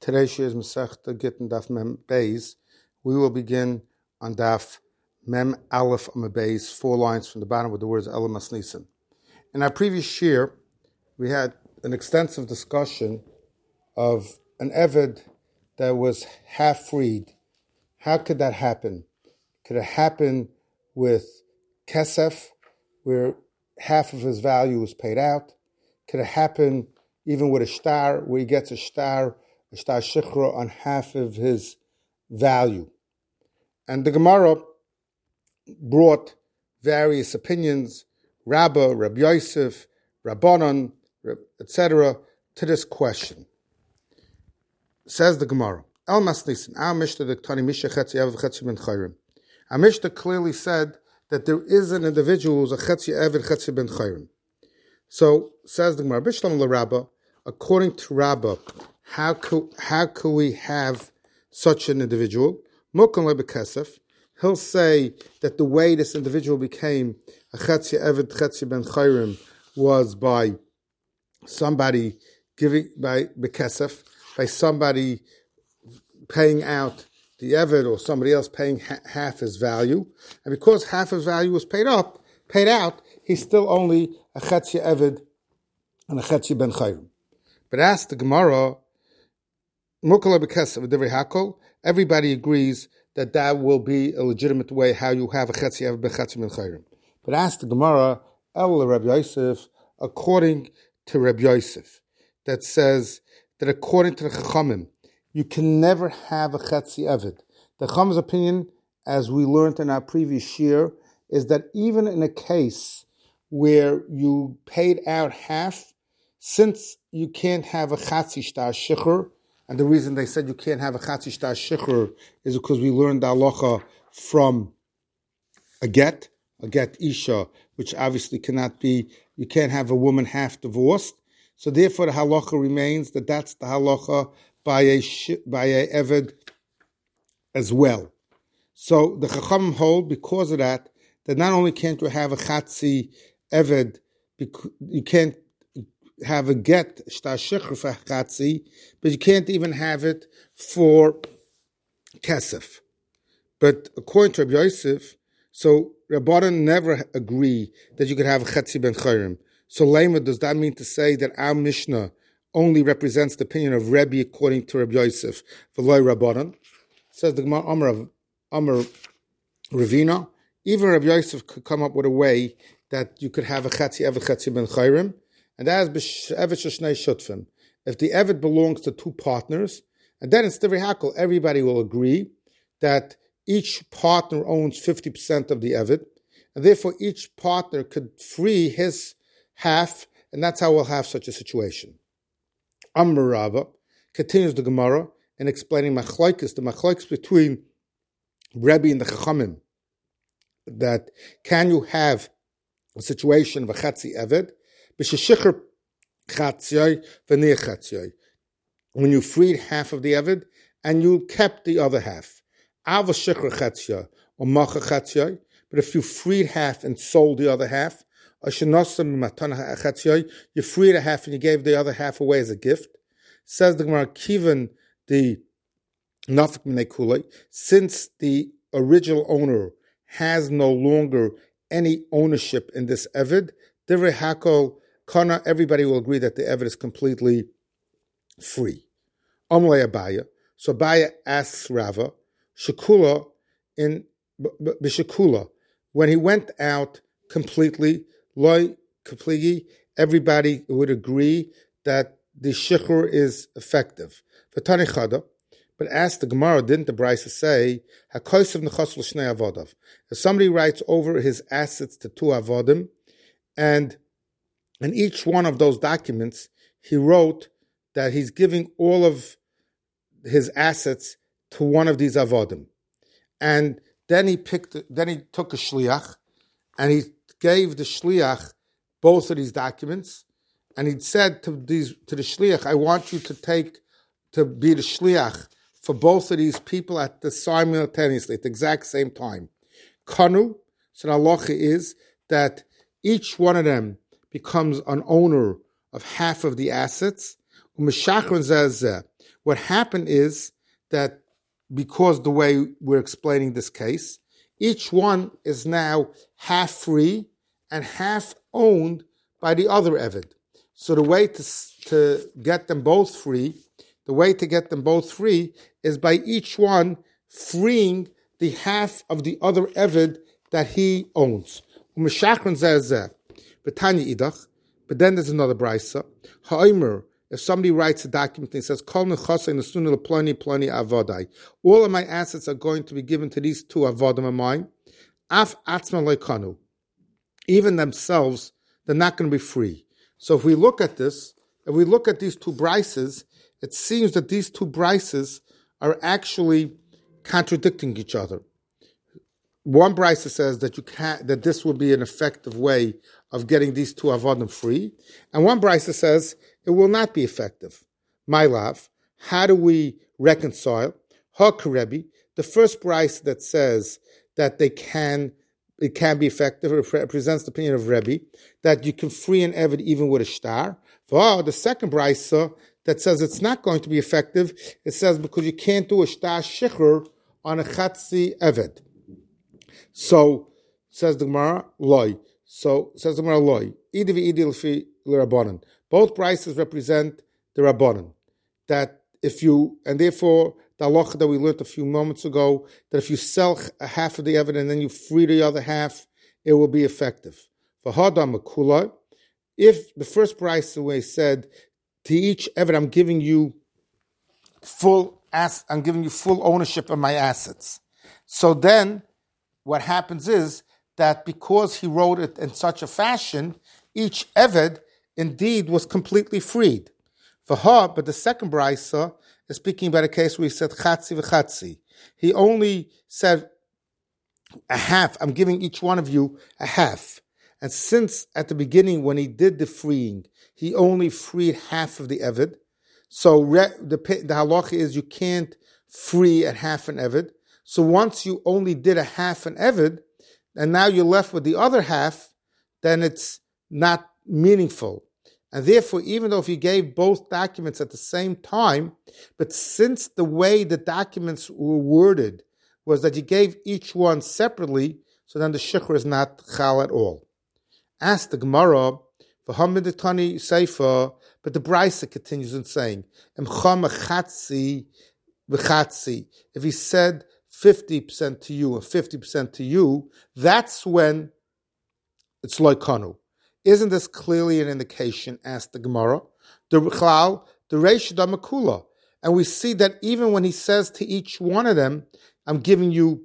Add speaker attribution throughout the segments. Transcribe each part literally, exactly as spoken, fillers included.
Speaker 1: Today's shir is Masechta Gittin Daf Mem Beis. We will begin on Daf Mem Aleph Amud Beis, four lines from the bottom with the words Elam Masnisim. In our previous shir, we had an extensive discussion of an Eved that was half freed. How could that happen? Could it happen with Kesef, where half of his value was paid out? Could it happen even with a shtar, where he gets a shtar, a shtar shichra on half of his value? And the Gemara brought various opinions, Rabbah, Rabbi Yosef, Rabbanon, et cetera, to this question. Says the Gemara, El Masnisin, our Mishnah, the Ktani Misha Chetzi Eved Chetzi Ben Chayrim. Our Mishnah clearly said that there is an individual who's a Chetzi Eved Chetzi Ben Chayrim. So, says the Gemara, Bishlam LaRabbah, according to Rabbah, how could, how could we have such an individual? Mukon lebekesef. He'll say that the way this individual became a Chetzi Eved Chetzi Ben Chayrim was by somebody giving, by bekesef, by somebody paying out the Eved or somebody else paying ha- half his value. And because half his value was paid up, paid out, he's still only a Chetzi Eved and a Chetzi Ben Chayrim. But ask the Gemara, everybody agrees that that will be a legitimate way how you have a Chetzi Eved Ben Chetzi Ben Chayrim. But ask the Gemara, El Rabbi Yosef, according to Rabbi Yosef, that says that according to the Chachamim, you can never have a Chetzi Eved. The Chachamim's opinion, as we learned in our previous year, is that even in a case where you paid out half, since you can't have a Chatzi Shtar Shichur, and the reason they said you can't have a Chatzi Shtar Shichur is because we learned the halacha from a get, a get Isha, which obviously cannot be, you can't have a woman half divorced. So therefore the halacha remains that that's the halacha by a, by a Eved as well. So the Chacham hold, because of that, that not only can't you have a Chatzi Eved, you can't have a get shtar shikhr for Chatzi, but you can't even have it for Kesef. But according to Rabbi Yosef, so Rabbanan never agree that you could have a Chetzi Ben Chayrim. So Lema, does that mean to say that our Mishnah only represents the opinion of Rebbe according to Rabbi Yosef, v'loy Rabbanan? Says the Gemara, Amar, Amar Ravina, even Rabbi Yosef could come up with a way that you could have a Chetzi Eved Chetzi Ben Chayrim, and that is Eved Sheshnei Shutfim. If the Eved belongs to two partners, and then in Stivri Hakel, everybody will agree that each partner owns fifty percent of the Eved, and therefore each partner could free his half, and that's how we'll have such a situation. Amar Rava continues the Gemara in explaining Machlokes, the Machlokes between Rebbe and the Chachamim, that can you have a situation of a Chatzi Eved, b'sheshikhr Chatzioi v'nei Chatzioi, when you freed half of the Eved and you kept the other half. Ava shikhr Chatzioi or Macha Chatzioi, but if you freed half and sold the other half, you freed a half and you gave the other half away as a gift. Says the Gemara, Kivan the Nafik Minei Kulei, since the original owner has no longer any ownership in this Eved, Divrei Hakol Kana, everybody will agree that the Eved is completely free. Omlei Abaya. So Abaya asks Rava, Shekula in B'Shekula, when he went out completely, Loi Kapligi, everybody would agree that the Shichur is effective. V'Tani Chada, but ask the Gemara, didn't the Brisa say, HaKosav Nechas L'Shnei Avodav? If somebody writes over his assets to two Avodim, and in each one of those documents, he wrote that he's giving all of his assets to one of these Avodim. And then he picked, then he took a Shliach, and he gave the Shliach both of these documents, and he said to these to the Shliach, I want you to take, to be the Shliach for both of these people at the simultaneously, at the exact same time. Kanu, so the halacha is that each one of them becomes an owner of half of the assets. What happened is that because the way we're explaining this case, each one is now half free and half owned by the other Eved. So the way to, to get them both free, the way to get them both free is by each one freeing the half of the other Eved that he owns. But then there's another brisa. Ha'omer, if somebody writes a document and says, all of my assets are going to be given to these two avodim of mine, af atzma loikanu, even themselves, they're not going to be free. So if we look at this, if we look at these two brises, it seems that these two brises are actually contradicting each other. One brisa says that you can't, that this would be an effective way of getting these two avodim free, and one brisa says it will not be effective. My love, how do we reconcile? Ha-karebi, the first brisa that says that they can, it can be effective, it represents the opinion of Rebbe, that you can free an Eved even with a shtar. For the second brisa that says it's not going to be effective, it says because you can't do a shtar shikhr on a chatzi Eved. So, says the Gemara, loy. So, says the Gemara, loy. Idi v'idi l'fi l'Rabbanan. Both brises represent the Rabbanan. That if you, and therefore, the halacha that we learned a few moments ago, that if you sell a half of the Eved and then you free the other half, it will be effective. For Hadam Makula, if the first brise way said, to each Eved I'm giving you full ass, I'm giving you full ownership of my assets. So then, what happens is that because he wrote it in such a fashion, each Eved indeed was completely freed. For her, but the second brisa is speaking about a case where he said chatzi v'chatzi. He only said a half. I'm giving each one of you a half. And since at the beginning when he did the freeing, he only freed half of the Eved, so re, the the halacha is you can't free at half an Eved. So once you only did a half an Eved, and now you're left with the other half, then it's not meaningful. And therefore, even though if you gave both documents at the same time, but since the way the documents were worded was that you gave each one separately, so then the shikhr is not chal at all. Ask the Gemara, v'hamiditani seifa, but the Brisa continues in saying, emcham chatzi v'chatzi. If he said fifty percent to you and fifty percent to you, that's when it's loikanu. Isn't this clearly an indication, asked the Gemara, the Rechlal, the Reish Damakula? And we see that even when he says to each one of them, I'm giving you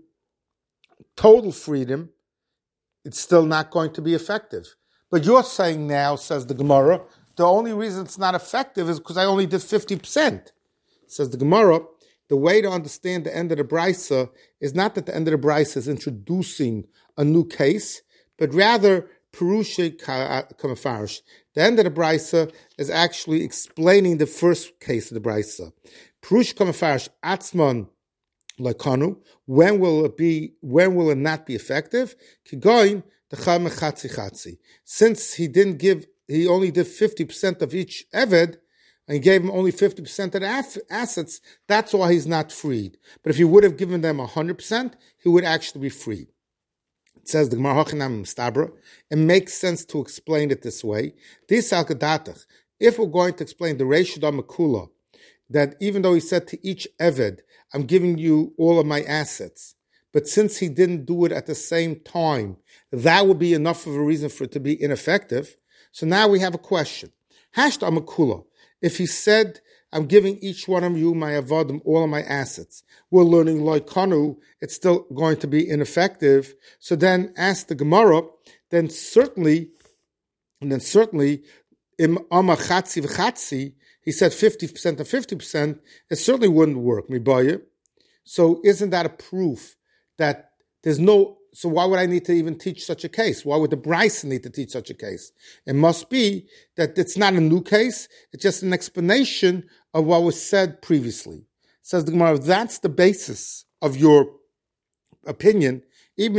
Speaker 1: total freedom, it's still not going to be effective. But you're saying now, says the Gemara, the only reason it's not effective is because I only did fifty percent. Says the Gemara, the way to understand the end of the Brisa is not that the end of the Brisa is introducing a new case, but rather Perusha Kamafarish. The end of the Brisa is actually explaining the first case of the Brisa. Perusha Kamafarish Atzman Lakanu. When will it be? When will it not be effective? Kigoin the Chatzi Chatzi. Since he didn't give, he only did fifty percent of each Eved, and he gave him only fifty percent of the aff- assets. That's why he's not freed. But if he would have given them one hundred percent, he would actually be freed. It says the Gemara Hochanam Mistabra. It makes sense to explain it this way. This al Kadatach. If we're going to explain the Reish Damakula, that even though he said to each Eved, I'm giving you all of my assets, but since he didn't do it at the same time, that would be enough of a reason for it to be ineffective. So now we have a question. Hasht Amakula. If he said, I'm giving each one of you, my avodim, all of my assets, we're learning loikanu, it's still going to be ineffective. So then ask the Gemara, then certainly, and then certainly, im ama chatzi v'chatzi, he said fifty percent and fifty percent, it certainly wouldn't work, mibaya. So isn't that a proof that there's no, so why would I need to even teach such a case? Why would the Bryce need to teach such a case? It must be that it's not a new case, it's just an explanation of what was said previously. Says the Gemara, that's the basis of your opinion, even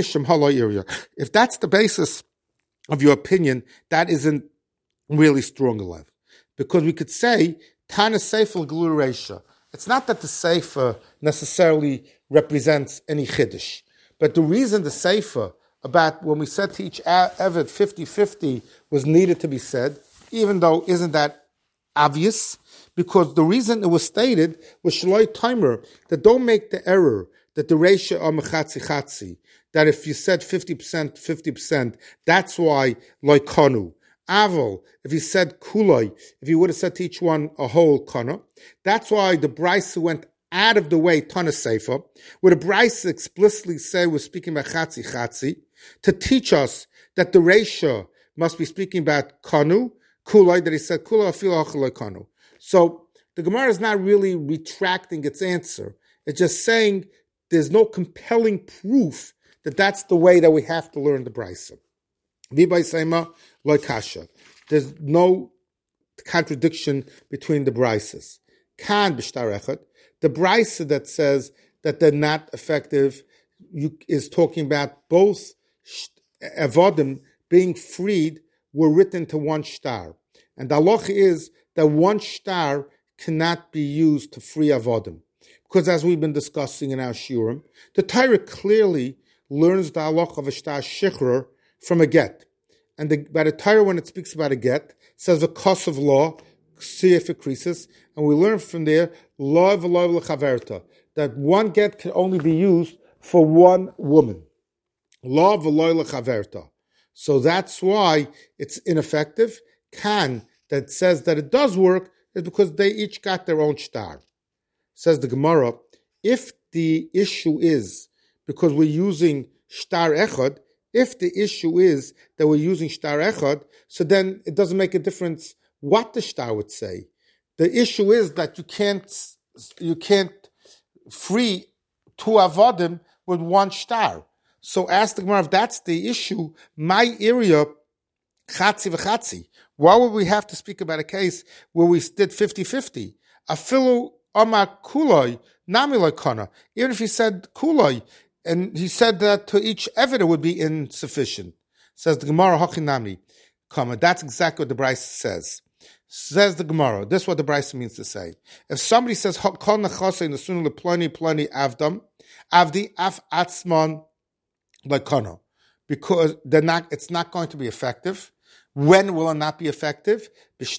Speaker 1: if that's the basis of your opinion, that isn't really strong enough. Because we could say, Tana Seifel Gluresha. it's not that the Sefer necessarily represents any Chiddush, but the reason the Sefer about when we said to each Eved fifty-fifty was needed to be said, even though isn't that obvious, because the reason it was stated was Shaloi Timer, that don't make the error that the ratio of Mechatzi Chatzi, that if you said fifty percent, fifty percent, that's why Loikonu. Aval, if he said Kuloi, if he would have said to each one a whole Kana, that's why the Brisa went out of the way, Tana Sefer, where the Brisa explicitly say we're speaking about Chatzi Chatzi, to teach us that the ratio must be speaking about Kanu, Kuloi, that he said Kuloi Afilo Achaloi Kanu. So the Gemara is not really retracting its answer. It's just saying there's no compelling proof that that's the way that we have to learn the Brisa. V'bay Seima Loi Kasha. There's no contradiction between the Brisas. Kan b'shtar echad. The Brisa that says that they're not effective you, is talking about both avodim being freed were written to one shtar. And the halacha is that one shtar cannot be used to free avodim. Because as we've been discussing in our shiurim, the Torah clearly learns the halacha of a shtar shechrer from a get. And the, by the Torah, when it speaks about a get, says the cost of law, see if it increases, and we learn from there, law v'law l'chaverta, that one get can only be used for one woman. Law v'law l'chaverta. So that's why it's ineffective. Kan, that says that it does work, is because they each got their own shtar. Says the Gemara, if the issue is, because we're using shtar echad, if the issue is that we're using shtar echad, so then it doesn't make a difference what the shtar would say. The issue is that you can't you can't free two avodim with one shtar. So ask the Gemara, if that's the issue, my area, chatzi v'chatzi. Why would we have to speak about a case where we did fifty-fifty? Afilu amar kuloi, nami loikana. Even if he said kuloi, and he said that to each evidence would be insufficient. Says the Gemara, hachinami, comma. That's exactly what the Brisa says. Says the Gemara, this is what the Brisa means to say. If somebody says, kol nachase nesunu leploni ploni avdam, avdi af atzman loikana, because they're not, it's not going to be effective. When will it not be effective? If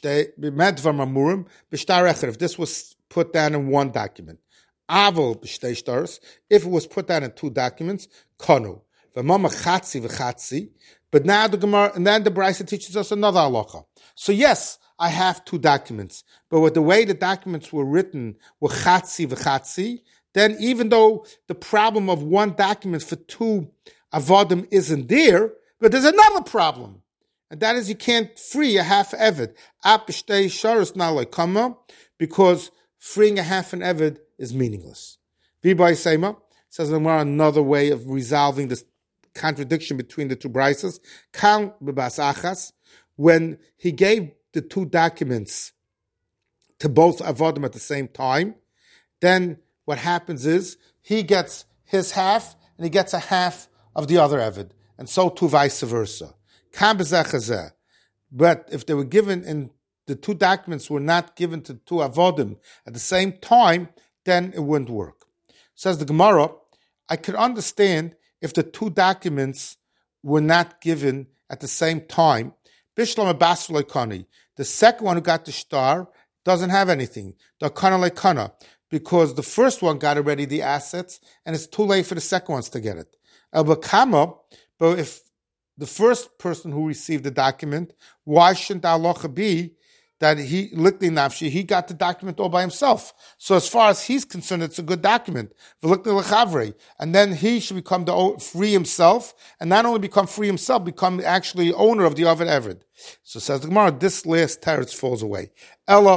Speaker 1: this was put down in one document. Aval b'shtei shtaros. If it was put down in two documents, kanu. V'mama chatzi v'chatzi. But now the Gemara, and then the Brisa teaches us another halacha. So yes, I have two documents, but with the way the documents were written were chatzi v'chatzi, then even though the problem of one document for two avodim isn't there, but there's another problem. And that is you can't free a half eved. Ap b'shtei shtaros na loikama, because freeing a half an eved is meaningless. V'bay Seima says another way of resolving this contradiction between the two Brisas. Kan b'bas achas, when he gave the two documents to both avodim at the same time, then what happens is he gets his half and he gets a half of the other eved, and so too vice versa. Kan b'zeh chazeh. But if they were given in the two documents were not given to two avodim at the same time, then it wouldn't work. Says the Gemara, I could understand if the two documents were not given at the same time. Bishlam Abbas Loikani, the second one who got the shtar doesn't have anything. The Kana Loikana, because the first one got already the assets, and it's too late for the second ones to get it. Elbakama, but if the first person who received the document, why shouldn't the halacha be that he, Likli Nafshi, he got the document all by himself? So as far as he's concerned, it's a good document. And then he should become the free himself, and not only become free himself, become actually owner of the Ovid Eved. So says the Gemara, this last teretz falls away. Ella,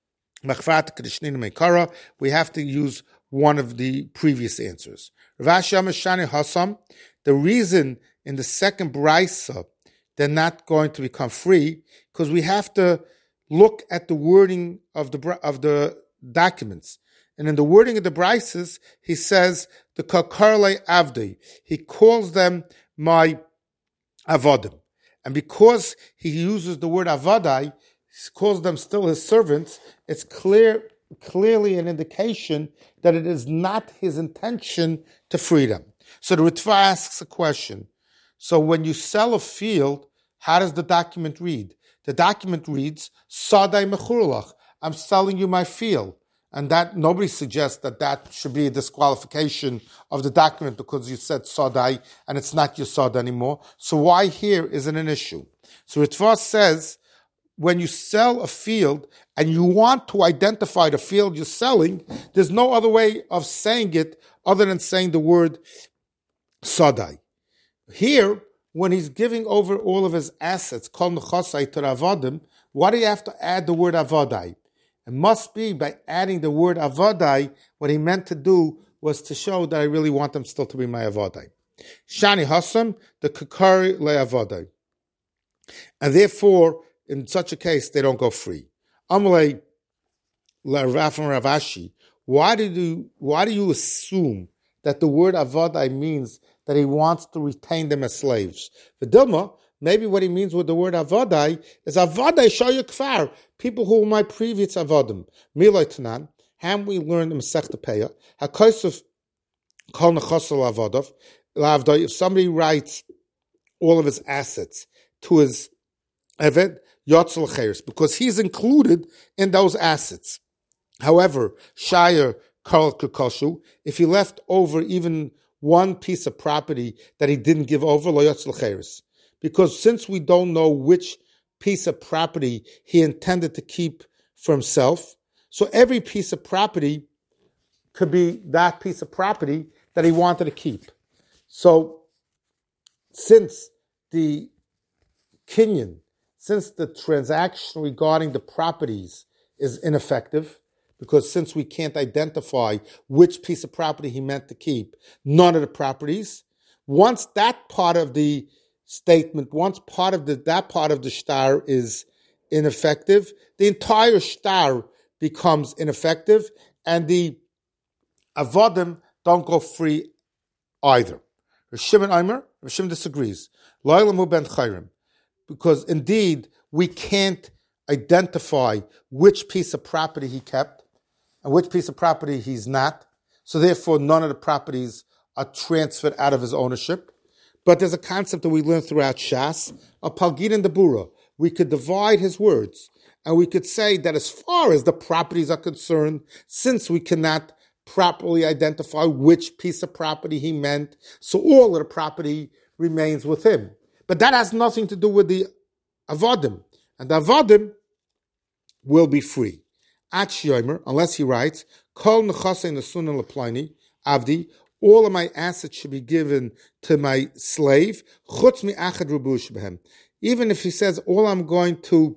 Speaker 1: we have to use one of the previous answers. The reason in the second Brisa they're not going to become free, because we have to look at the wording of the of the documents. And in the wording of the Brisas, he says, the Kakarle Avdi. He calls them my avodim. And because he uses the word avadai, he calls them still his servants, it's clear clearly an indication that it is not his intention to free them. So the Ritva asks a question. So when you sell a field, how does the document read? The document reads, Sadai mechurlach, I'm selling you my field. And that nobody suggests that that should be a disqualification of the document because you said Sadai and it's not your Sad anymore. So why here isn't an issue? So Ritva says, when you sell a field and you want to identify the field you're selling, there's no other way of saying it other than saying the word Sadai. Here, when he's giving over all of his assets, Kol Nechasai to Avadim, why do you have to add the word Avadai? It must be by adding the word Avadai, what he meant to do was to show that I really want them still to be my Avadai. Shani Hassam, the Kakari Le Avadai. And therefore, in such a case, they don't go free. Amalei Le Rafam Ravashi, why do you, why do you assume that the word Avadai means that he wants to retain them as slaves? The Dilma, maybe what he means with the word Avadai is Avadai Shaya Kfar, people who were my previous Avadim. Milay Tanan, ham we learned in Masechta Peah, HaKosef Kol Nechasel Avadav, Lavdai, if somebody writes all of his assets to his Eved, Yotzel Cheres, because he's included in those assets. However, Shire Karl Kukoshu, if he left over even one piece of property that he didn't give over, Lo Yotzel Cheres. Because since we don't know which piece of property he intended to keep for himself, so every piece of property could be that piece of property that he wanted to keep. So, since the Kinyan, since the transaction regarding the properties is ineffective, because since we can't identify which piece of property he meant to keep, none of the properties, once that part of the statement, once part of the that part of the shtar is ineffective, the entire shtar becomes ineffective, and the avodim don't go free either. Rav Shimon Aimer, Rav Shimon disagrees. Lo'elamu ben chayrim, because indeed we can't identify which piece of property he kept and which piece of property he's not. So therefore, none of the properties are transferred out of his ownership. But there's a concept that we learned throughout Shas, a Palgin and Debura. We could divide his words, and we could say that as far as the properties are concerned, since we cannot properly identify which piece of property he meant, so all of the property remains with him. But that has nothing to do with the Avadim. And the Avadim will be free. At Shomer, unless he writes, Kol Nechasei Nesunan Leplini, Avdi, all of my assets should be given to my slave, chutz mi achad rubush behem. Even if he says all I'm going to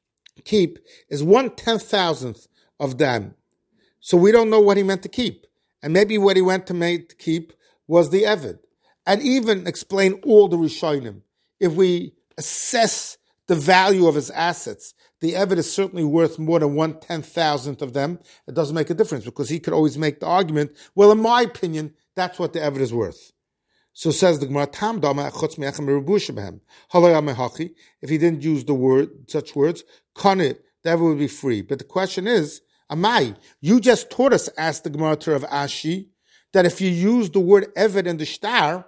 Speaker 1: keep is one ten thousandth of them. So we don't know what he meant to keep. And maybe what he went to make to keep was the Eved. And even explain all the Rishonim. If we assess the value of his assets, the Eved is certainly worth more than one ten thousandth of them. It doesn't make a difference because he could always make the argument, well, in my opinion, that's what the Eved is worth. So says the Gemara, Tam dama chutz me'echem merubusha behem. Halay amehachi. If he didn't use the word, such words, kanit, the Eved would be free. But the question is, Amai, you just taught us, asked the Gemara of Ashi, that if you use the word Eved in the shtar,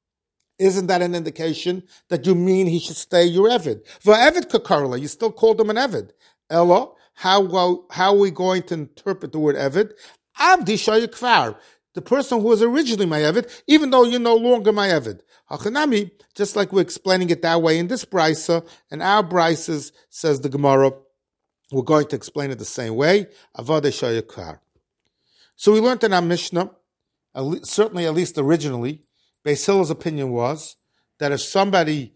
Speaker 1: isn't that an indication that you mean he should stay your Eved? Va'eved kakarla, you still called him an Eved. Ella, how, how are we going to interpret the word Eved? Avdi shayikvar, the person who was originally my Eved, even though you're no longer my Eved. Hachanami, just like we're explaining it that way in this brisa, and our brises, says the Gemara, we're going to explain it the same way. Avade shayikvar. So we learned in our Mishnah, certainly at least originally, Beis Hillel's opinion was that if somebody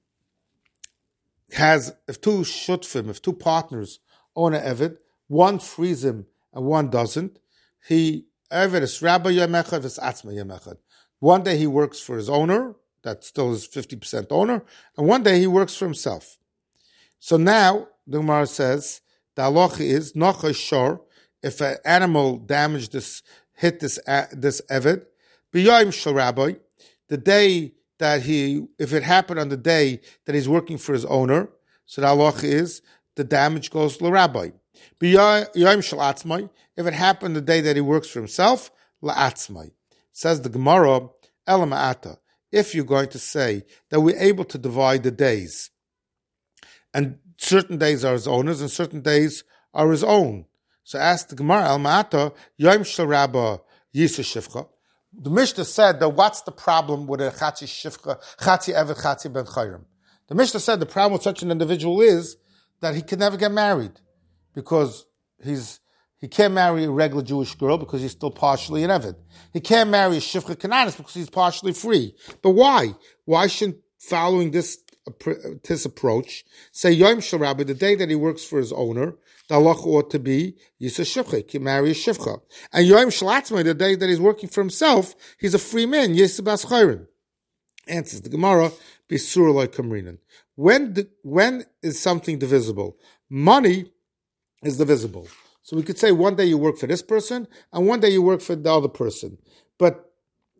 Speaker 1: has, if two shutfim, if two partners own an Eved, one frees him and one doesn't, he, Eved is Rabba Yemechad, is Atzma Yemechad. One day he works for his owner, that still is fifty percent owner, and one day he works for himself. So now, the Gemara says, the halacha is, Nocha Shor, if an animal damaged this, hit this, uh, this Eved, B'yoyim Shel Rabbi, the day that he, if it happened on the day that he's working for his owner, so the halacha is, the damage goes to the rabbi. B'yoyim shel atzmai, if it happened the day that he works for himself, la'atzmai. Says the Gemara, ela ma'ata, if you're going to say that we're able to divide the days, and certain days are his owners and certain days are his own. So ask the Gemara, el ma'ata, yoyim shel rabba yisa shivcha. The Mishnah said that what's the problem with a chatzi shivcha, chatzi evet, chatzi ben chayrim? The Mishnah said the problem with such an individual is that he can never get married because he's he can't marry a regular Jewish girl because he's still partially an evet. He can't marry a shivcha kananis because he's partially free. But why? Why shouldn't following this this approach say Yom Shel Rabbi, the day that he works for his owner, the halacha ought to be Yisa Shivcha, he can marry a Shivcha. And Yom Shel Atzmai, the day that he's working for himself, he's a free man, Yisa Bas Chayrin. Answers the Gemara, Bisur Loi Kamrinan. When the, when is something divisible? Money is divisible. So we could say one day you work for this person and one day you work for the other person. But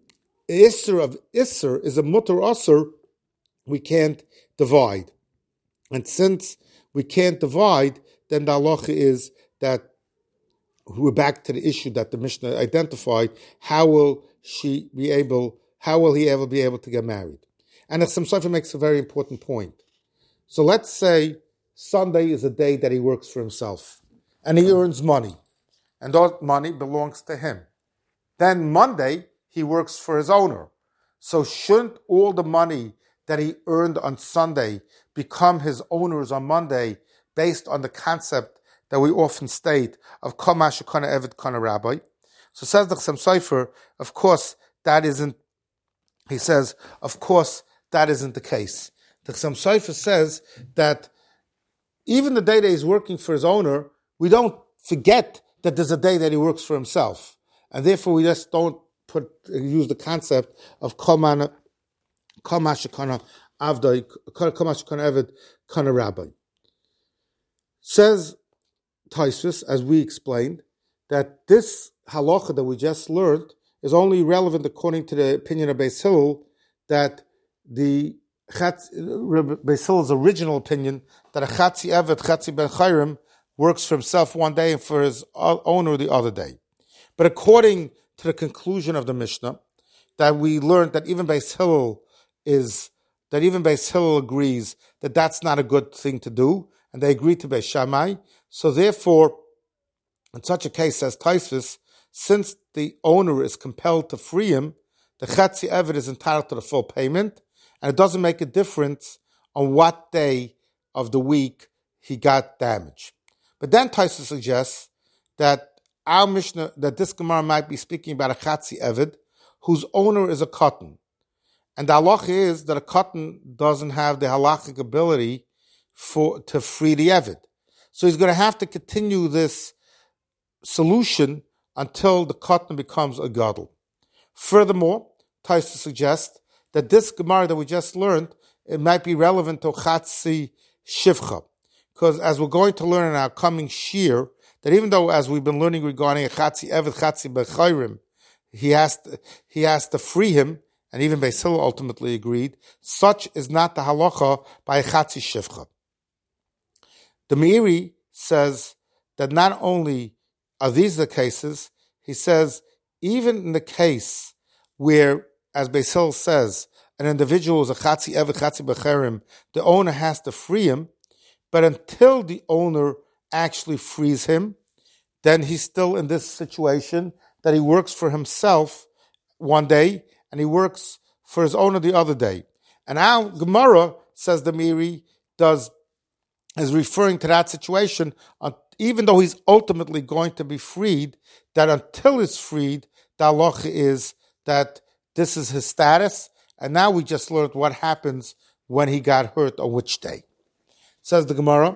Speaker 1: Isser of Isser is a mutter Asr, we can't divide. And since we can't divide, then the halacha is that we're back to the issue that the Mishnah identified. How will she be able, how will he ever be able to get married? And the Chassam Sofer makes a very important point. So let's say Sunday is a day that he works for himself and he earns money and that money belongs to him. Then Monday, he works for his owner. So shouldn't all the money that he earned on Sunday become his owner's on Monday based on the concept that we often state of Kol Ma Shekana Evet Kana Rabbi? So says the Chassam Sofer, of course, that isn't, he says, of course, that isn't the case. The Chassam Sofer says that even the day that he's working for his owner, we don't forget that there's a day that he works for himself. And therefore we just don't put use the concept of Kol Ma Shekana Avdai, Kol Ma Shekana Evet Kana Rabbi. Says Tosfos, as we explained, that this halacha that we just learned is only relevant according to the opinion of Beis Hillel, that the Beis Hillel's original opinion that a Chatzi Evet, Chatzi Ben Chayrim works for himself one day and for his owner the other day. But according to the conclusion of the Mishnah, that we learned that even Beis Hillel is, that even Beis Hillel agrees that that's not a good thing to do, and they agree to Beis Shammai. So therefore, in such a case, says Tosfos, since the owner is compelled to free him, the Chatzi Evet is entitled to the full payment, and it doesn't make a difference on what day of the week he got damage. But then Tosfos suggests that our Mishnah, that this Gemara might be speaking about a Chatzi Evet whose owner is a cotton. And the halacha is that a cotton doesn't have the halachic ability for to free the Evet. So he's going to have to continue this solution until the cotton becomes a gadol. Furthermore, Tosfos suggests that this Gemara that we just learned, it might be relevant to Chatzi Shivcha. Because as we're going to learn in our coming shir, that even though as we've been learning regarding a Chatzi Evet, Chatzi Bechayrim, he has to, he has to free him, and even Beis Hillel ultimately agreed, such is not the halacha by a Chatzi Shivcha. The Meiri says that not only are these the cases, he says even in the case where, as Beis Hillel says, an individual is a Chatzi Evet, Chatzi Bechayrim, the owner has to free him, but until the owner actually frees him, then he's still in this situation that he works for himself one day and he works for his owner the other day. And our Gemara, says the Meiri, does is referring to that situation, uh, even though he's ultimately going to be freed, that until he's freed, the halacha is that this is his status, and now we just learned what happens when he got hurt on which day. Says the Gemara,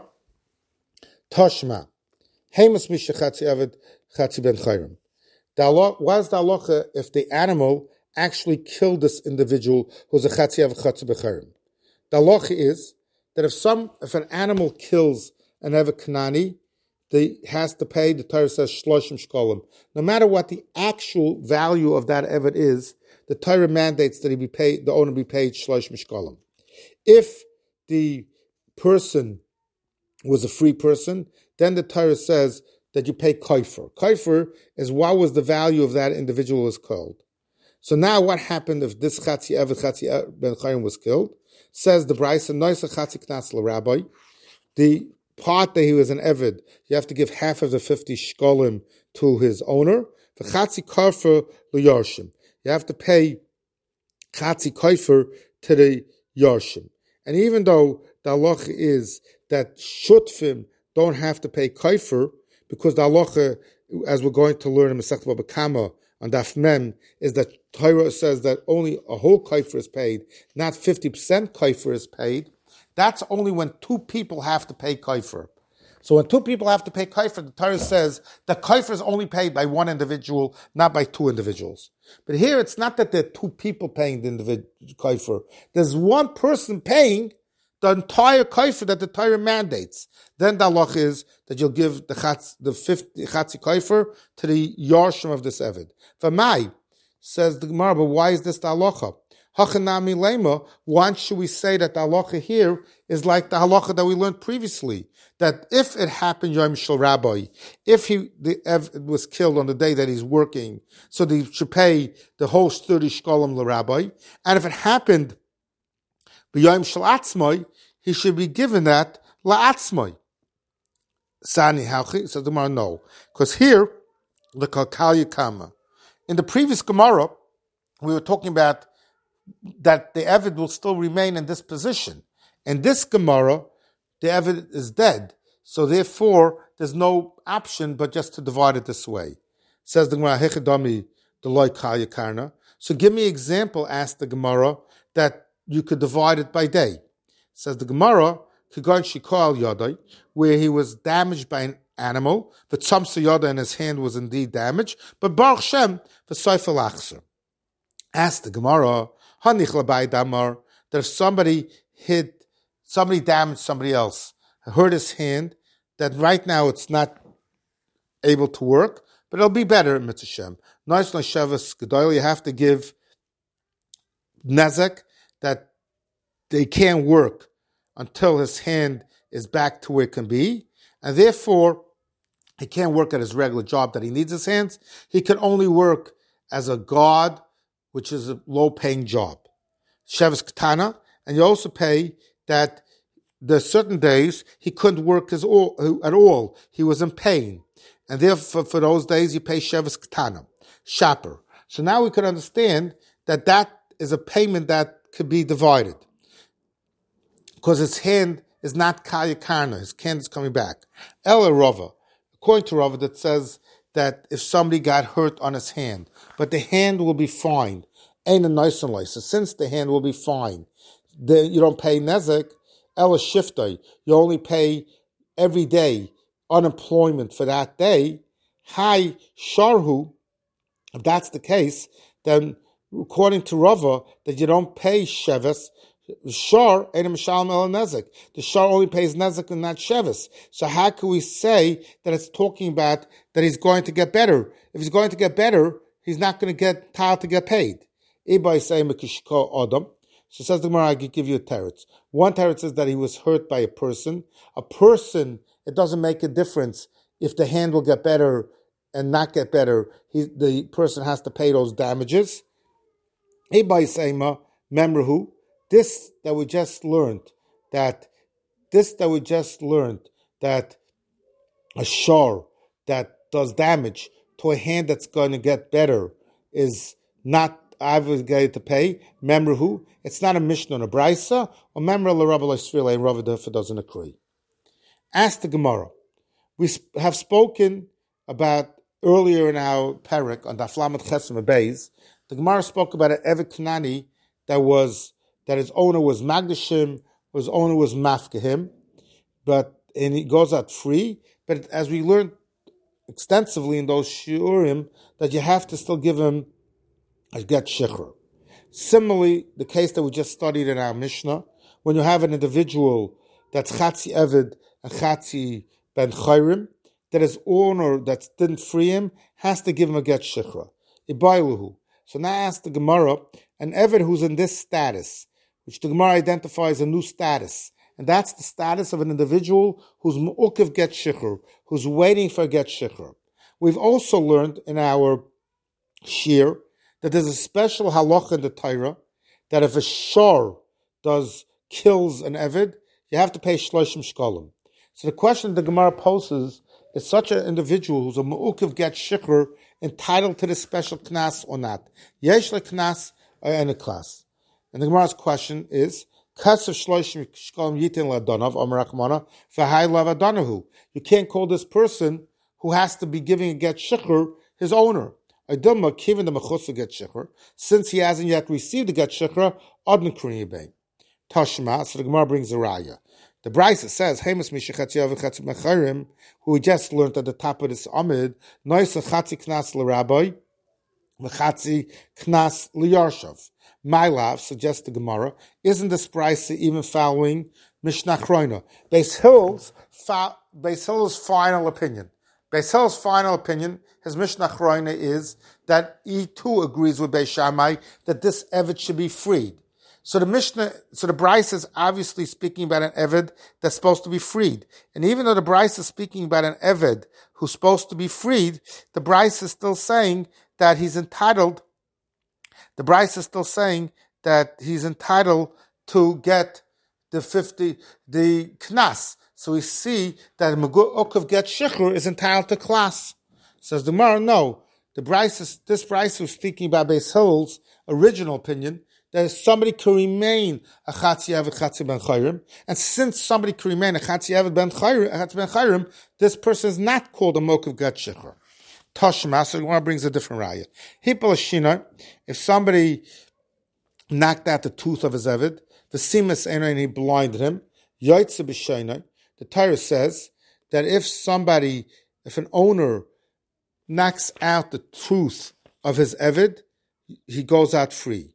Speaker 1: Toshma, Hemus Misha Chatzi Evet, Chatzi Ben Chayrim. What is the halacha if the animal actually killed this individual who's a Chatzi Evet, Chatzi Ben Chayrim? The halacha is that if some, if an animal kills an Evet Kanani, they has to pay, the Torah says, Shloshim Shkolim. No matter what the actual value of that Evet is, the Torah mandates that he be paid, the owner be paid Shloshim Shkolim. If the person was a free person, then the Torah says that you pay kaifer. Kaifer is what was the value of that individual was killed. So now what happened if this Chatzi Eved Chatzi Ben Chayim was killed? Says the Brisa, Noisa Chatzi Knas LaRabbi, the part that he was an Eved, you have to give half of the fifty shkolim to his owner. The Chatzi Kaifer LaYarshim, you have to pay Chatzi Kaifer to the Yarshim. And even though the halacha is that Shutfim don't have to pay Kaifer, because the halacha, as we're going to learn in Masechet Baba Kama on Daf Mem, is that Torah says that only a whole Kaifer is paid, not fifty percent Kaifer is paid. That's only when two people have to pay Kaifer. So when two people have to pay Kaifer, the Torah says that Kaifer is only paid by one individual, not by two individuals. But here it's not that there are two people paying the individual Kaifer. There's one person paying the entire Kaifer that the Torah mandates. Then the halach is that you'll give the chatz, the fifty Chatzi Kaifer to the Yarshim of this Eved. V'mai, says the Gemara, but why is this the halacha? Hachanami lema, why should we say that the halacha here is like the halacha that we learned previously? That if it happened Yom Shel Rabbi, if he the Eved was killed on the day that he's working, so they should pay the whole thirty shkolim l'Rabbi, and if it happened B'Yom Shel Atzmai, he should be given that la'atzmai. Sani Hauchi, says the Gemara, no. Because here, the Kalkal Kama. In the previous Gemara, we were talking about that the Eved will still remain in this position. In this Gemara, the Eved is dead. So therefore, there's no option but just to divide it this way. Says the Gemara, Hechadami, the Loi Kal Yakarna. So give me an example, asked the Gemara, that you could divide it by day. Says the Gemara, Kigon Shikol Yadai, where he was damaged by an animal, but Tzamsa Yada in his hand was indeed damaged, but Baruch Shem, the Seifel Achser. Asked the Gemara, Hanich Labai Damar, that if somebody hit, somebody damaged somebody else, hurt his hand, that right now it's not able to work, but it'll be better in Mitzvah Shem. Nice Shavas Gedoyle, you have to give Nezek, that they can't work until his hand is back to where it can be, and therefore he can't work at his regular job that he needs his hands. He can only work as a guard, which is a low-paying job. Shevis Katana, and you also pay that there are certain days he couldn't work as all, at all. He was in pain, and therefore for those days you pay Shevis Katana, Shaper. So now we can understand that that is a payment that could be divided, because his hand is not Kal Yakarna, his hand is coming back. Ela Rava, according to Rava, that says that if somebody got hurt on his hand, but the hand will be fine, ain't a nice and lice. So since the hand will be fine, then you don't pay nezek. Ela Shiftoi, you only pay every day unemployment for that day. Hi Sharhu, if that's the case, then according to Rava, that you don't pay Shevis, Shar ain't a Mishalem El Nezek. The Shar only pays Nezek and not Shevis. So how can we say that it's talking about that he's going to get better? If he's going to get better, he's not going to get tired to get paid. Ibai say Mekishko Adam. So says the Gemara, I could give you a teretz. One teretz says that he was hurt by a person. A person, it doesn't make a difference if the hand will get better and not get better. He, the person has to pay those damages. Ibai Seima, Memrahu. This that we just learned, that this that we just learned, that a shar that does damage to a hand that's going to get better is not obligated to pay. Memrahu, it's not a Mishnah and a Brisa, or Memra l'Rabbi l'Sfila and Rava therefore doesn't agree. Ask the Gemara. We have spoken about earlier in our parak on Daf Lamed Chesem Beis. The Gemara spoke about an Eved Kanani that was that his owner was Magdashim, his owner was Mafkahim, but and he goes out free. But as we learned extensively in those shiurim, that you have to still give him a get shikhr. Similarly, the case that we just studied in our Mishnah, when you have an individual that's Chatzi Eved and Chatzi Ben Chayrim, that his owner that didn't free him has to give him a get shikhr. Ibailuhu. So now ask the Gemara, an Eved who's in this status, which the Gemara identifies a new status, and that's the status of an individual who's mu'ukiv get shikhr, who's waiting for get shikhr. We've also learned in our shir that there's a special halacha in the Torah that if a shor does kills an eved, you have to pay shloshim shkolim. So the question the Gemara poses is such an individual who's a mu'ukiv get shikhr entitled to this special knas or not? Yesh le knas or any class? And the Gemara's question is, Kasav shloshim shkolim yitin ladonav amar Rachmana v'hai lavadanahu. You can't call this person who has to be giving a get shikhr his owner. Adilma kivin the mechusa get shikhr, since he hasn't yet received the get shikhr, adn kriyibay. Tashma, so the Gemara brings a raya. The Brisa says, Hemus mishachatziyav v'chatzi mecharim, who we just learned at the top of this amid, noisa chatzi knas l'rabbi, v'chatzi knas l'yarshav. My love, suggests the Gemara, isn't this Brisa even following Mishnah Chroina? Beis Hill's, fa- Beis Hill's final opinion. Beis Hill's final opinion, his Mishnah Chroina, is that he too agrees with Beis Shammai that this Eved should be freed. So the Mishnah, so the Brisa is obviously speaking about an Eved that's supposed to be freed. And even though the Brisa is speaking about an Eved who's supposed to be freed, the Brisa is still saying that he's entitled, the Brisa is still saying that he's entitled to get the fifty, the knas. So we see that Megu'ukav get shikhr is entitled to class. Says the Gemara, no. The Brisa, this Brisa was speaking about Beis Hill's original opinion, that somebody could remain a Chatzi Eved Chatzi Ben Chayrim, and since somebody could remain a Chatzi Eved Ben Chayrim, this person is not called a Mokav Get Shikhr. Tashma, so one brings a different raya. Hipal Shina, if somebody knocked out the tooth of his Eved, the Simas and he blinded him, Yaitze B'Shayna, the Torah says that if somebody, if an owner knocks out the tooth of his Eved, he goes out free.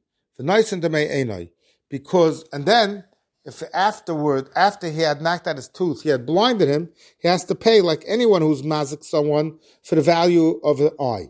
Speaker 1: Because, and then, if afterward, after he had knocked out his tooth, he had blinded him, he has to pay like anyone who's mazik someone for the value of an eye.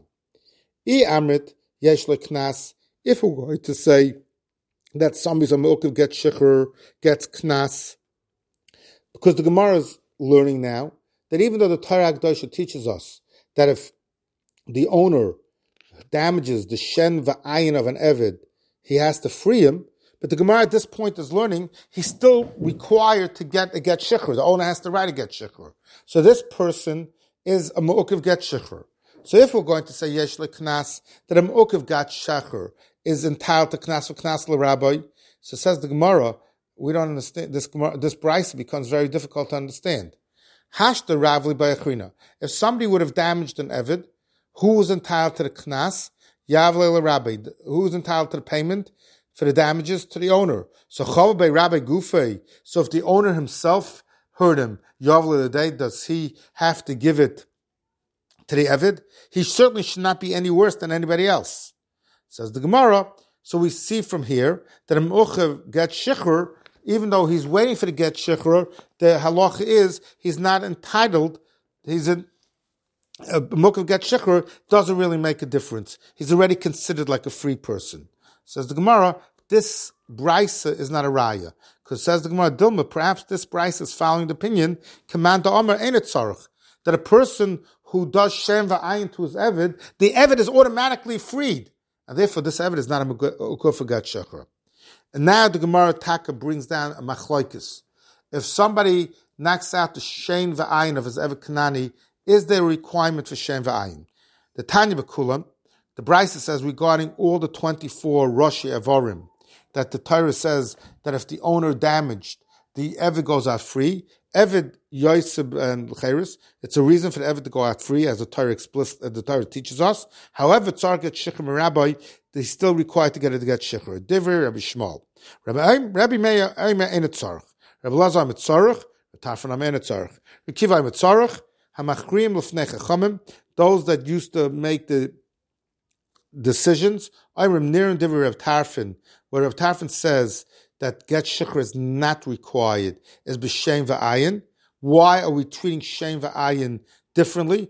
Speaker 1: I amrit yesh knas. If we're going to say that somebody's a mu'ukiv gets shikhr, gets knas, because the Gemara is learning now that even though the Torah Kedosha teaches us that if the owner damages the shen v'ayin of an eved, he has to free him, but the Gemara at this point is learning he's still required to get a get shikhr. The owner has to write a get shikhr. So this person is a mu'ukiv get shikhr. So if we're going to say yesh leknas, that a mu'ukiv get shikhr is entitled to knas or knas l'rabbi, so says the Gemara, we don't understand, this Gemara, this Brisa becomes very difficult to understand. Hashta ravli b'yachrina. If somebody would have damaged an eved, who was entitled to the knas? Yavle l'rabbi. Who is entitled to the payment for the damages? To the owner. So chav by Rabbi Gufei. So if the owner himself hurt him, Yavle l'day, does he have to give it to the Eved? He certainly should not be any worse than anybody else. Says the Gemara. So we see from here that a mu'ukiv gets shikhr, even though he's waiting for the get shikhr, the halacha is he's not entitled. He's in. A mu'ukiv get shikhr doesn't really make a difference. He's already considered like a free person. Says the Gemara, this Brisa is not a raya. Because says the Gemara, Dilma, perhaps this Brisa is following the opinion, command the Omer ain't it tzarech, that a person who does shem v'ayin to his Eved, the Eved is automatically freed. And therefore this Eved is not a mu'ukiv get shikhr. And now the Gemara Taka brings down a machlokes. If somebody knocks out the shem v'ayin of his Eved Kanani, is there a requirement for Shem V'ayin? The Tanya B'Kulam, the Brisa says regarding all the twenty-four Roshi Evorim, that the Torah says that if the owner damaged, the Eved goes out free. Eved, Yoseb, and L'cheres, it's a reason for the Eved to go out free, as the Torah explicit, uh, the Torah teaches us. However, Tzar gets Shikhr Rabbi, they're still required to get it to get Shikhr. Divrei Rabbi Shmuel. Rabbi Meir, Eimeh Ein Tzarech. Rabbi Lazar Mitzarech, Tarfon Amen Tzarech. Kiva Mitzarech, Hamachrim L'fnei Chachamim, those that used to make the decisions. Ayrim Nirin Divrei Rav Tarfon, where Rav Tarfon says that get shikhr is not required, is b'shem v'ayin. Why are we treating shem v'ayin differently?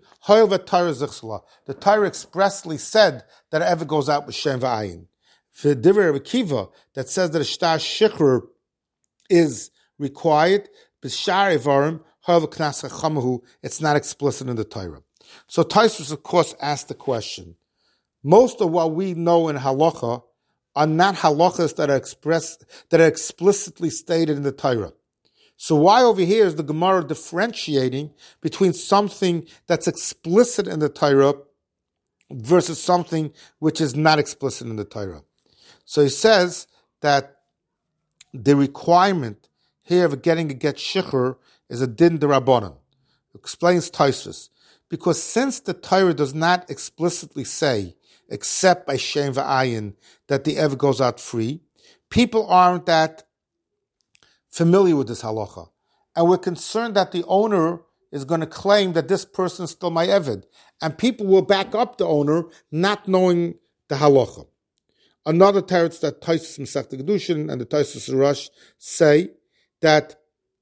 Speaker 1: The Torah expressly said that it ever goes out with shem v'ayin. For Divrei Rav Akiva, that says that a shtar shikhr is required. B'shar Evarim, however, Knas Chachamahu, it's not explicit in the Torah. So Tosfos, of course, asked the question. Most of what we know in halacha are not halachas that are expressed, that are explicitly stated in the Torah. So why over here is the Gemara differentiating between something that's explicit in the Torah versus something which is not explicit in the Torah? So he says that the requirement here of getting a get shichur is a din d'Rabbanan. Explains Tosfos. Because since the Torah does not explicitly say, except by Shem V'ayin, that the Eved goes out free, people aren't that familiar with this halacha. And we're concerned that the owner is going to claim that this person is still my Eved. And people will back up the owner not knowing the halacha. Another teretz that Tosfos Masechta Kedushin and the Tosfos Rush say that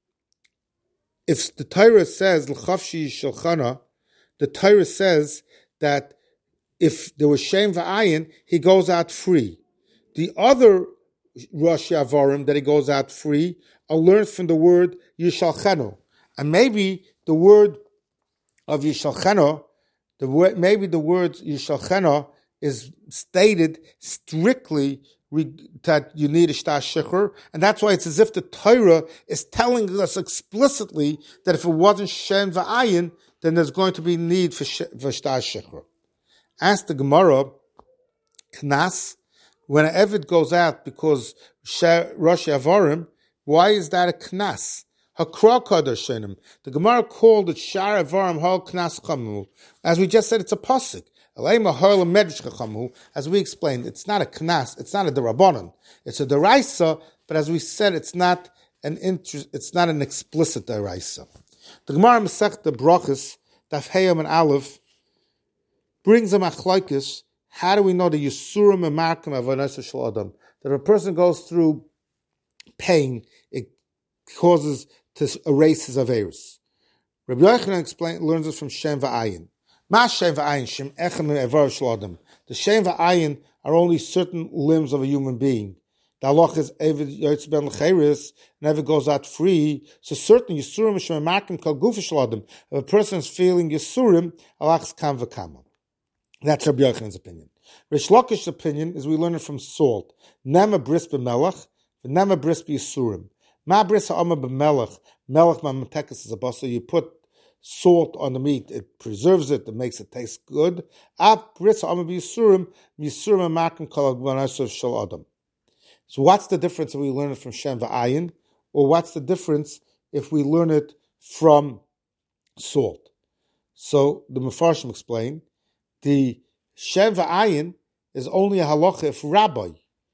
Speaker 1: if the Torah says, L'chavshi Shulchana, the Torah says that if there was Shem V'ayin, he goes out free. The other Rosh Yavarim that he goes out free are learned from the word Yishalchenu. And maybe the word of Yishalchenu, the word, maybe the word Yishalchenu is stated strictly re, that you need a shtar shichur, and that's why it's as if the Torah is telling us explicitly that if it wasn't Shem V'ayin, then there's going to be need for, for shtar shichur. Ask the Gemara, Knas, when an Eved goes out because Rosh Yavarim, why is that a Knas? Hakra Kadosh Shenim. The Gemara called it Shar Yavarim Hal Knas Chamu. As we just said, it's a pasuk. As we explained, it's not a Knas, it's not a Derabanan. It's a Deraisa, but as we said, it's not an interest, it's not an explicit Deraisa. The Gemara Masechta Brachos, Daf Heyam and Aleph, brings a machlokes. How do we know the Yisurim and Markim of Avodas Shel Adam? That if a person goes through pain, it causes to erase his averos. Rabbi Yochanan explains, learns this from Shem V'ayin. Ma Shem V'ayin Shem Echem Avodas Shel Adam. The Shem V'ayin are only certain limbs of a human being. The halach is Eved Yotz Ben L'Cheres, never goes out free. So certain Yisurim Shem Markim Kol Gufa Shel Adam. If a person is feeling Yisurim, halachs kam v'kama. That's Rabbi Yochanan's opinion. Rish Lakish's opinion is we learn it from salt. Nema bris b'melech, v'nema bris b'yisurim. Ma bris ha'ama b'melech, melech ma matekas is a basa. You put salt on the meat, it preserves it, it makes it taste good. Ab bris ha'ama b'yisurim, b'yisurim ha'makim kol ha'gvanasav shel adam. So what's the difference if we learn it from Shem V'ayin, or what's the difference if we learn it from salt? So the Mefarshim explain, the Shem V'ayin is only a halacha if rabbi.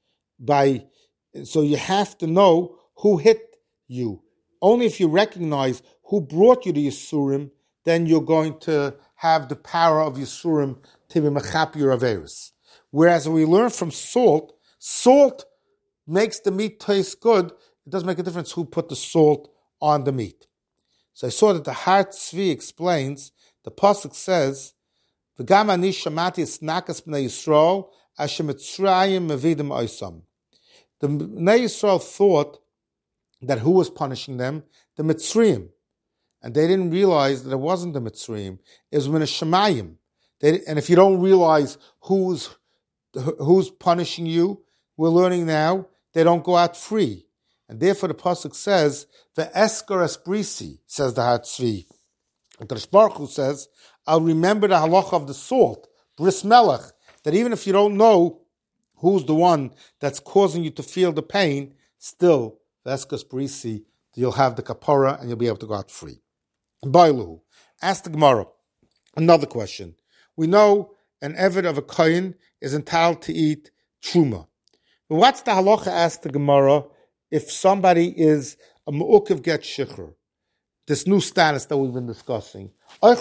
Speaker 1: By, so you have to know who hit you. Only if you recognize who brought you to Yisurim, then you're going to have the power of Yisurim to be mechap your averis. Whereas we learn from salt, salt makes the meat taste good. It doesn't make a difference who put the salt on the meat. So I saw that the Har Tzvi explains, the pasuk says, V'gam ani shamati snakas b'nei Yisrael asher Mitzrayim mevidim oisam. The Bnei Yisrael thought that who was punishing them? The Mitzrayim. And they didn't realize that it wasn't the Mitzrayim. It was min Shemayim. And if you don't realize who's who's punishing you, we're learning now, they don't go out free. And therefore the pasuk says, Ve'esker esbrisi, says the Har Tzvi. And the Baruch Hu says, I'll remember the halacha of the salt, bris melech, that even if you don't know who's the one that's causing you to feel the pain, still, Veskas Brisi, you'll have the kapara and you'll be able to go out free. Bailu, ask the Gemara. Another question. We know an Eved of a kohen is entitled to eat truma. But what's the halacha, ask the Gemara, if somebody is a mu'ukiv get shichur? This new status that we've been discussing.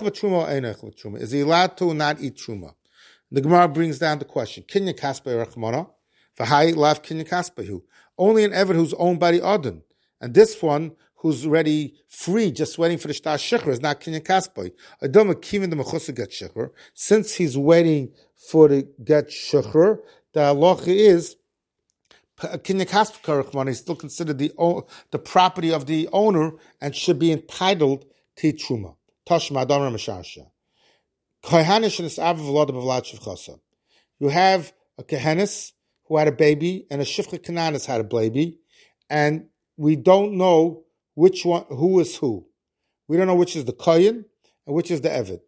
Speaker 1: Is he allowed to not eat truma? The Gemara brings down the question. Kinya kasbei rachmana, v'hai lav kinya kasbeihu. Only an Eved who's owned by the Adon. And this one, who's already free, just waiting for the shtar shikhr, is not kinyan kasbei. Adom akivin the mechusa get shikhr. Since he's waiting for the get shikhr, the halacha is Kinyan Kaspa Karachman is still considered the the property of the owner and should be entitled to truma. Tashma Adamar Mashasha. Kohanis and Isav Vlad Bavlat Shivchasa. You have a Kohanis who had a baby and a Shivcha Kananis had a baby, and we don't know which one, who is who. We don't know which is the Kohen and which is the Eved.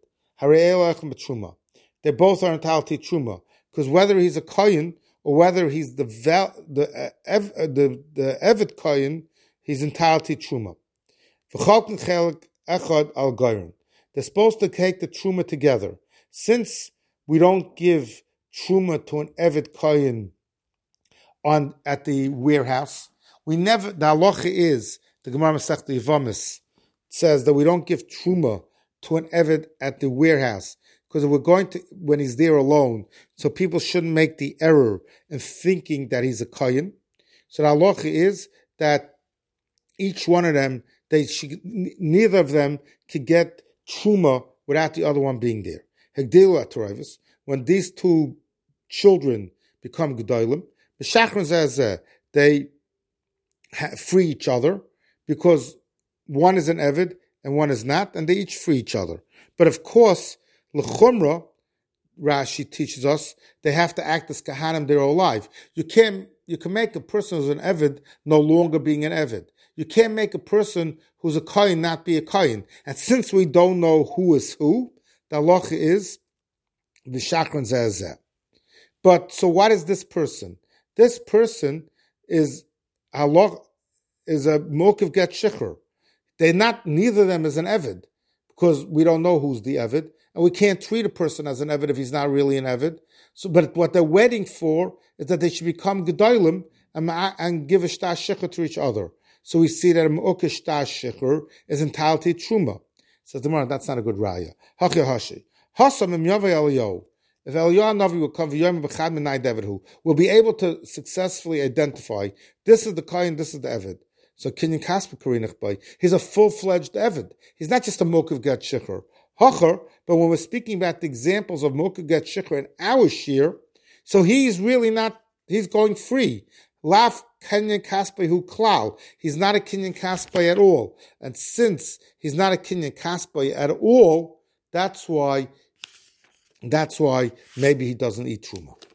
Speaker 1: They both are entitled to truma, because whether he's a Kohen or whether he's the the uh, ev, uh, the the Eved Kohen, he's entitled to truma. They're supposed to take the truma together. Since we don't give truma to an Eved Kohen on at the warehouse, we never. The halacha is the Gemara Masechta Yevamos says that we don't give truma to an Eved at the warehouse, because we're going to, when he's there alone, so people shouldn't make the error in thinking that he's a Kohen. So the halacha is that each one of them, they should, neither of them could get truma without the other one being there. Hegdilu atorayvus, when these two children become gedolim, they free each other, because one is an Eved and one is not, and they each free each other. But of course, l'chumra, Rashi teaches us, they have to act as kahanim their whole life. You can you can make a person who's an Eved no longer being an Eved. You can't make a person who's a Kohen not be a Kohen. And since we don't know who is who, the halacha is v'shachron zeh. But so what is this person? This person is halacha is a mokiv get shichur. They're not, neither of them is an Eved, because we don't know who's the Eved, and we can't treat a person as an Eved if he's not really an Eved. So, but what they're waiting for is that they should become Gedolim and, and give a shtar shecher to each other. So we see that a Me'ukah shtar shecher is entitled to Truma. Says the Gemara, that's not a good raya. Hachya hashi. Hasam im yavei Eliyahu. If Eliyahu Navi will come v'yom b'chad minay Eved hu, we'll be able to successfully identify this is the Kohen, this is the Eved. So Kinyan Kaspa Karinach Bay, he's a full-fledged Eved. He's not just a Mokav Get Shicher. Hacher, but when we're speaking about the examples of Mokav Get Shicher in our Shir, so he's really not, he's going free. Laf Kinyan Kaspa Hu Klal. He's not a Kinyan Kaspa at all. And since he's not a Kinyan Kaspa at all, that's why, that's why maybe he doesn't eat Truma.